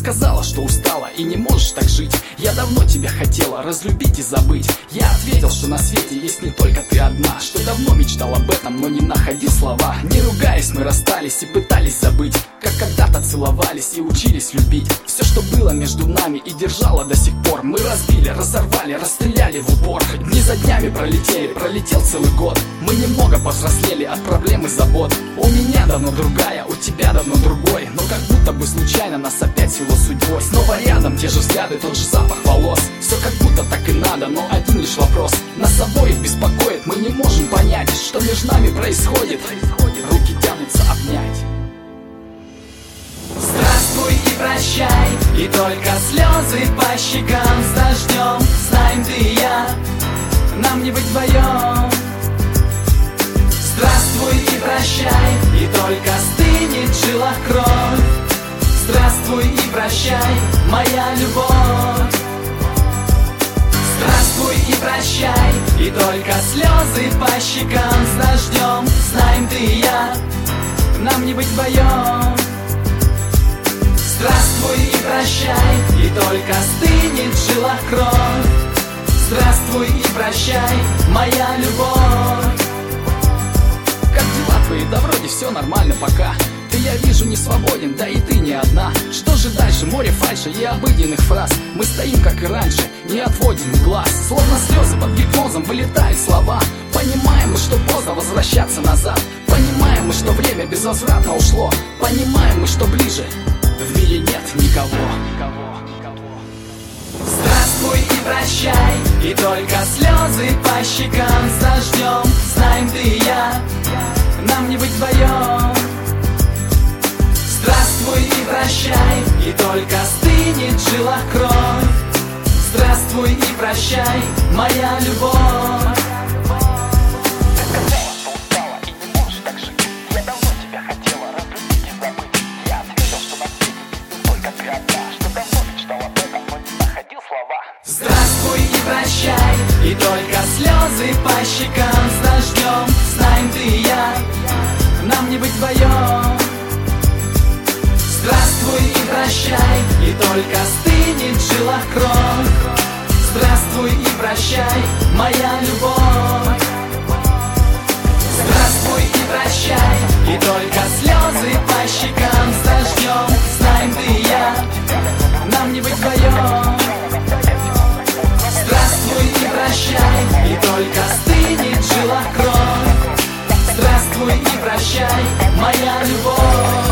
сказала, что устала и не можешь так жить. Я давно тебя хотела разлюбить и забыть. Я ответил, что на свете есть не только ты одна, что давно мечтал об этом, но не находил слова. Не ругаясь, мы расстались и пытались забыть, как когда-то целовались и учились любить. Все, что было между нами и держало до сих пор, мы разбили, разорвали, расстреляли в упор. Дни за днями пролетели, пролетел целый год. Мы немного повзрослели от проблем и забот. У меня давно другая, у тебя давно другой, но как будто бы случайно нас опять свело судьбой. Снова рядом те же взгляды, тот же запах волос. Все как будто так и надо, но один лишь вопрос нас обоих беспокоит. Мы не можем понять, что между нами происходит. Руки тянутся обнять. Здравствуй и прощай, и только слезы по щекам с дождем. Знаем ты и я, нам не быть вдвоем. Здравствуй и прощай, и только стынет в жилах кровь. Здравствуй и прощай, моя любовь. Здравствуй и прощай, и только слезы по щекам с дождем. Знаем ты и я, нам не быть вдвоем. Здравствуй и прощай, и только стынет в жилах кровь. Здравствуй и прощай, моя любовь. Как дела твои? Да вроде все нормально пока. Ты, я вижу, не свободен, да и ты не одна. Что же дальше? Море фальши и обыденных фраз. Мы стоим, как и раньше, не отводим глаз. Словно слезы под гипнозом вылетают слова. Понимаем мы, что поздно возвращаться назад. Понимаем мы, что время безвозвратно ушло. Понимаем мы, что ближе в мире нет никого. Здравствуй и прощай, и только слезы по щекам с дождем. Знаем ты и я, нам не быть вдвоем. Здравствуй и прощай, и только стынет в жилах кровь. Здравствуй и прощай, моя любовь. Здравствуй и прощай, и только слезы по щекам с дождем. Знаем ты и я, нам не быть вдвоем. Здравствуй и прощай, и только стынет в жилах кровь. Здравствуй и прощай, моя любовь. Здравствуй и прощай, и только слезы по щекам с дождем. Знаем ты и я, нам не быть вдвоем. Здравствуй и прощай, и только стынет в жилах кровь. Здравствуй и прощай, моя любовь.